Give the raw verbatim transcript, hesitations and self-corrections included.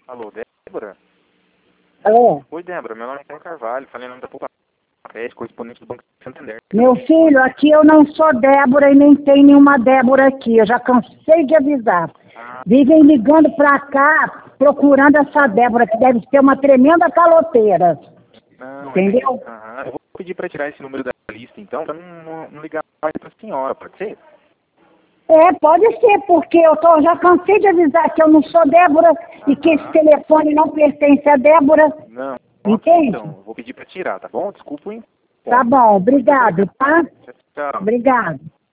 Alô, Débora? Alô? Oi, Débora, meu nome é Caio Carvalho, falei em nome da Poupa Crédito, correspondente do Banco Santander. Meu filho, aqui eu não sou Débora e nem tem nenhuma Débora aqui. Eu já cansei de avisar. Ah, Vivem ligando pra cá, procurando essa Débora, que deve ser uma tremenda caloteira. não, Entendeu? É, aham, eu vou pedir para tirar esse número da lista, então, para não, não, não ligar mais para a senhora, pode ser? É, pode ser, porque eu tô, já cansei de avisar que eu não sou Débora e que esse Aham. telefone não pertence a Débora. Não, ok, Entende? então, eu vou pedir para tirar, tá bom? Desculpa, hein? Tá bom, obrigado, tá? Tchau, tchau. Obrigado.